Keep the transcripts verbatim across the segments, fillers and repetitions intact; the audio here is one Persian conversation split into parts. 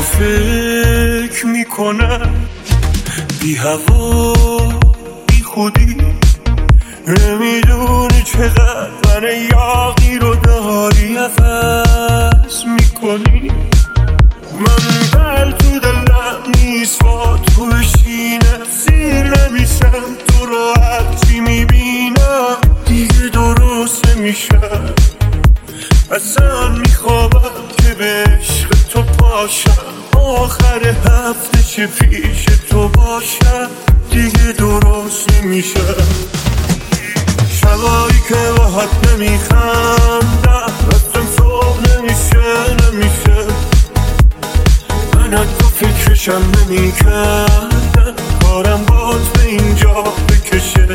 فکر میکنم بی هوا بی خودی، نمیدونی چقدر من یاقی رو داری عوض میکنی. من بل تو دلم نیست با تو بشینم، سیر نمیشم تو رو هرچی میبینم دیگه درست نمیشم. اصلا میخوابم که به عشق تو پاشم، آخر هفته چه پیش تو باشم دیگه درست نمیشم. شبایی که باهات نمیخندم رفتم صبح نمیشه نمیشه، من از تو فکرشم نمیکردم کارم باد به اینجا بکشه.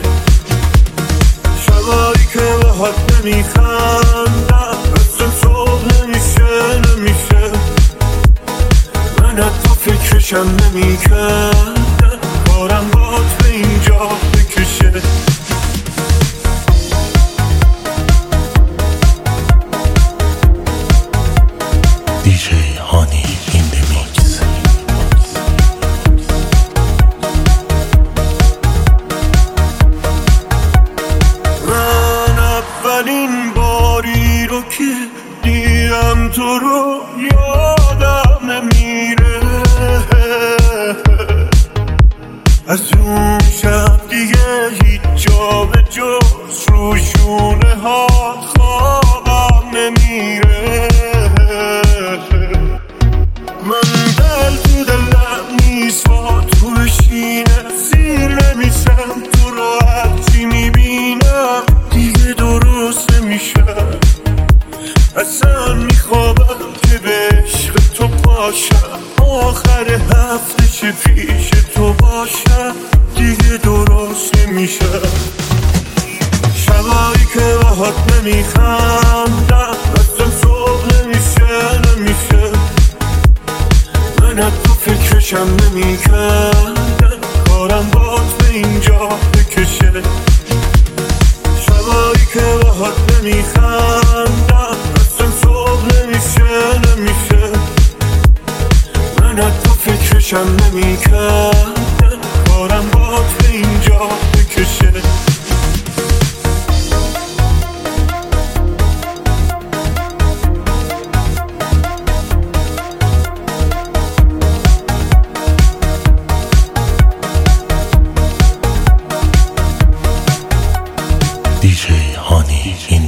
شبایی که باهات نمیخندم رفتم صبح نمیشه نمیشه، من از تو فکرشم نمیکردم کارم باد به اینجا بکشه. دیجی هانی این دی میکس. من اولین باری رو که دیدم تو رو یادم نمیره، از اون شب دیگه هیچ جا به جز رو شونه ها خوابم نمیره. من دل تو دلم نیست با تو بشینم، سیر نمیشم تو رو هرچی میبینم دیگه درست نمیشم. اصلا میخوابم که به عشق تو پاشم، آخر هفته چه پیش تو باشم دیگه درست نمیشم. شبایی که باهات نمیخندم رفتم صبح نمیشه نمیشه، من از تو فکرشم نمیکردم کارم باد به اینجا بکشه. شبایی که باهات نمیخندم رفتم صبح نمیشه نمیشه، من از تو فکرشم نمیکردم کارم باد به اینجا بکشه. دیجی هانی این